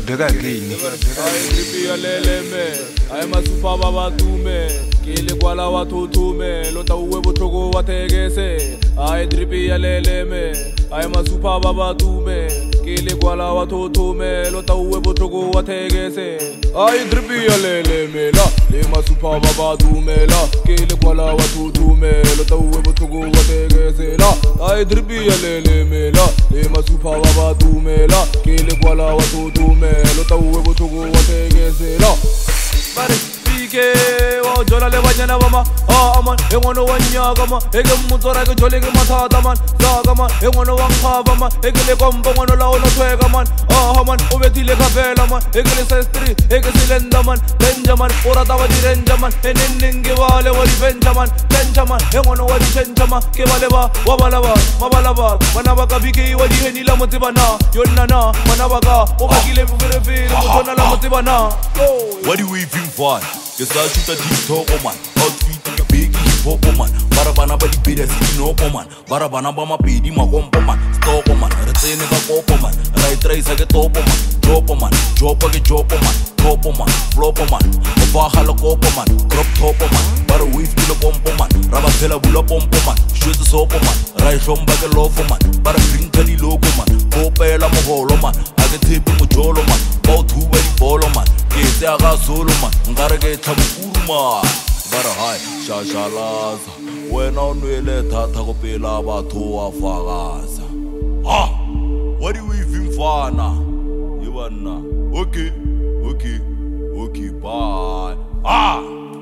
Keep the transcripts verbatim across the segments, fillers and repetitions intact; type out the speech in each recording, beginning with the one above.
deka gini ai dripi ya lele me ai masupa baba tume kile kwala watu tume lota uwe botogo wategese ai dripi ya lele me ai masupa baba tume kile kwala watu tume lota uwe botogo wategese ai dripi ya lele me la le masupa baba tume la kile kwala watu tume lota uwe botogo wategese la ai dripi ya lele me la le masupa baba tume la kile kwala watu tume lota uwe botogo wategese la Bari pike wa jola le banyana mama ah man engono wanyaga ma ege mutora ke jole ke mathata man zaga man engono wankhaba man ege le kombo ngono la ono twega man ah man obethile kapela man ege le sestri ege silenda man benjamin ora tawa di renjaman eninningi wale wali benjamin benjamin engono wali benjamin ke wale ba wabala ba mabala ba banaba kabiki wali henila motibana yonnana banaba ka obakile fere fere motona la motibana what do we even fun yes I shoot a deep talk man outfit ka big hip hop man barabana ba di pede si no man barabana ba ma pedi ma kompo man stop man retsene ka kopo man right trace ke topo man drop man drop ke drop man top man flop man oba hala kopo man crop top man bar wave kilo pompo man raba phela bula pompo man shoot sopo man right shomba ke lofo man bar green kali logo man kopela moholo man ake thipi mojolo man ba thuba di bolo man ke tsa ga solo man ngare ke thamukuru man bara hai shashalaza wena unwele thatha kopela batho wafakaza ha what do we even fana yibana okay okay okay bye ah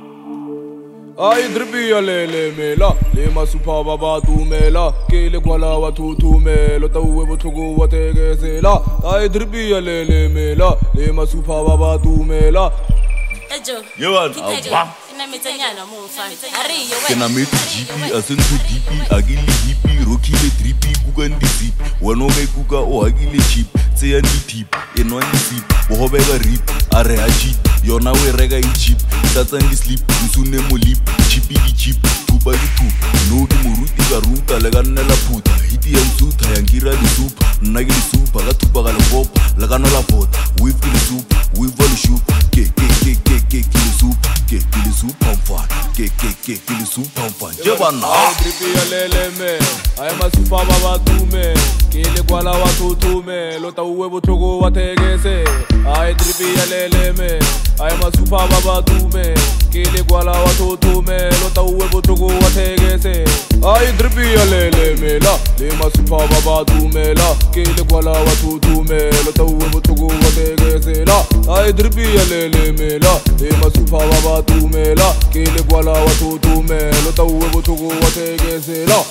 ai dripi ya lele mela le masupa baba tumela kile kwala watu tumela tawe botugo wategese la ai dripi ya lele mela le masupa baba tumela ejo yibana ina metanyana mo mfana ariyo wena kena metu jipi asentu dipi agili hipi rokile dripi kugandi zip wena me kuka o agile chip tseya ndi tip enwani sip bohobeka rip are haji yona we rega i chip tsatsa ndi sleep nsune mo lip chipi di chip tuba di tu no di muruti ka ruta le kanela phuta hiti ya nsuta ya ngira di soup nna ke di soup ka thupa ka le pop le kanola bota with the soup with all soup ke ke ke ke ke ke soup ke ke soup pamfan ke ke ke ke soup pamfan jebana dripi ya lele me ai masupa baba tume kile kwala watu tume lota uwe botogo wategese ai dripi ya lele me ai masupa baba tume kile kwala watu tume lota uwe botogo wategese ai dripi ya lele me la le masupa baba tume la kile kwala watu tume lota uwe botogo wategese la ai dripi ya lele me la le masupa baba tume la kile kwala watu tume lota uwe botogo wategese la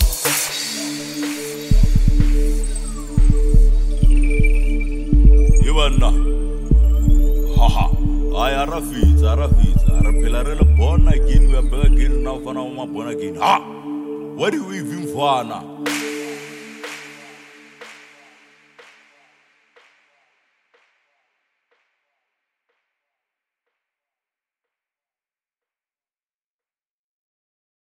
yibana haha ay arafitsa arafitsa araphela re le bona again we are back again now fana uma bona again ha what do we even fana